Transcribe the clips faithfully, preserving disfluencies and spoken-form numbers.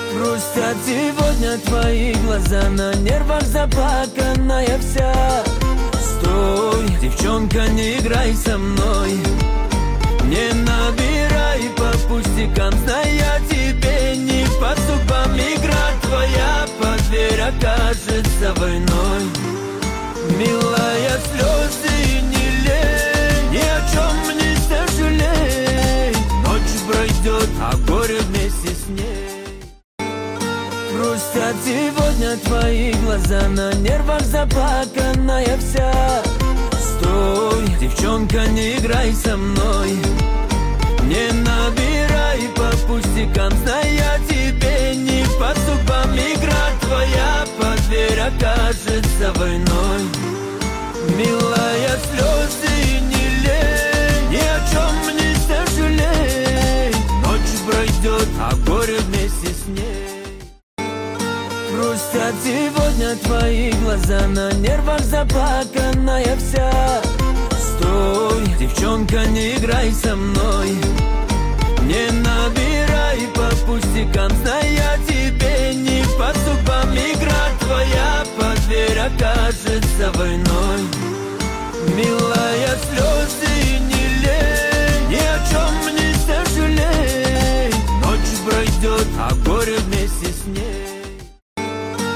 Грустят сегодня твои глаза, на нервах заплаканная вся. Стой, девчонка, не играй со мной, не набирай по пустякам, зная тебе не по зубам. Игра твоя под дверь окажется войной. Милая, слезы не лей, ни о чем не сожалей. Ночь пройдет, а горе вместе с ней. Грустят сегодня твои глаза, на нервах заплаканная вся. Стой, девчонка, не играй со мной, не набирай по пустякам, зная тебе не по зубам. Игра твоя под дверь окажется войной. Милая, слезы не лей, ни о чем не сожалей. Ночь пройдет, а горе вместе с ней. Грустят сегодня твои глаза, на нервах заплаканная вся. Стой, девчонка, не играй со мной, не набирай по пустякам, зная тебе не по зубам. Игра твоя под дверь окажется войной. Милая, слезы не лей, ни о чем не сожалей. Ночь пройдет, а горе вместе с ней.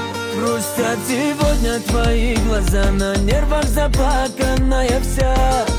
Грустят сегодня твои глаза, на нервах заплаканная вся.